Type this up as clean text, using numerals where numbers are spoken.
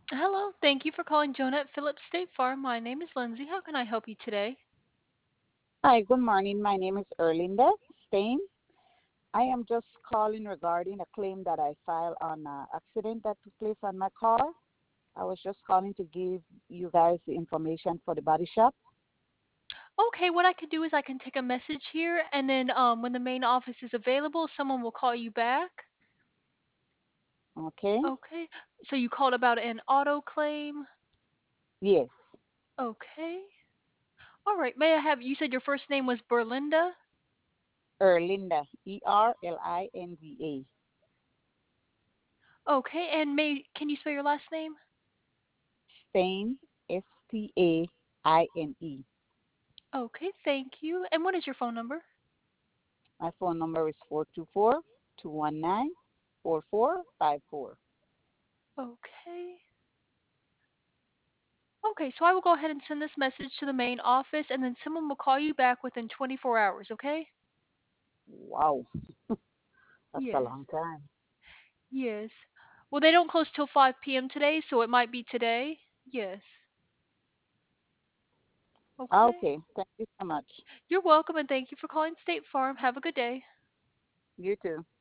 Hello, thank you for calling Jonah at Phillips State Farm. My name is Lindsay. How can I help you today? Hi, good morning. My name is Erlinda Stain. I am just calling regarding a claim that I filed on an accident that took place on my car. I was just calling to give you guys the information for the body shop. Okay, what I could do is I can take a message here, and then when the main office is available, someone will call you back. Okay? Okay, so you called about an auto claim. Yes, Okay, all right. May I have, you said your first name was Berlinda? Erlinda, Erlinda. Okay, and can you spell your last name? Stain, Stane. Okay, thank you. And what is your phone number? My phone number is 424-219-4454. Okay. Okay, so I will go ahead and send this message to the main office, and then someone will call you back within 24 hours, okay? Wow, that's a Yes. long time. Yes. Well, they don't close till 5 p.m. today, so it might be today. Yes. Okay. Okay, thank you so much. You're welcome, and thank you for calling State Farm. Have a good day. You too.